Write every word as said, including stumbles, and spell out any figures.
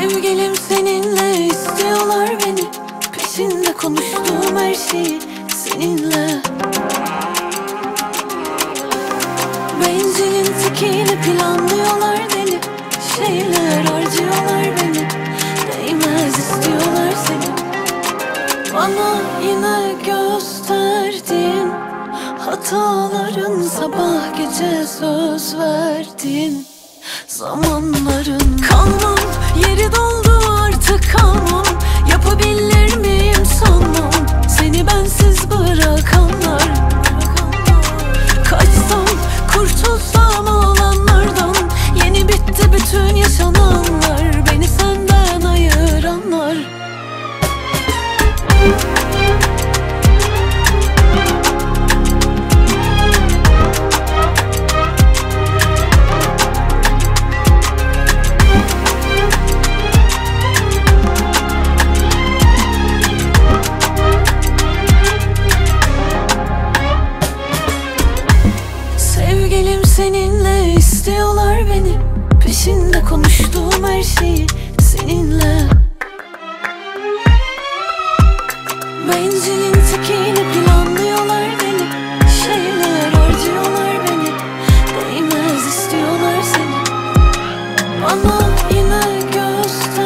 Sevgilim seninle, istiyorlar beni. Peşinde konuştuğum her şeyi seninle. Bencilin tekini planlıyorlar deli şeyler, harcıyorlar beni. Değmez istiyorlar seni. Bana yine gösterdin hataların, sabah gece söz verdin. Zamanların kalmam, yeri doldu artık kalmam. Yapabilir miyim sanmam seni bensiz bırakanlar. Kaçsam kurtulsam olanlardan, yeni bitti bütün yaşananlar, beni senden ayıranlar. Sevgilim seninle, istiyorlar beni. Peşinde konuştuğum her şeyi seninle. Bencilin tekini planlıyorlar beni şeyler, harcıyorlar beni. Değmez istiyorlar seni. Bana yine göster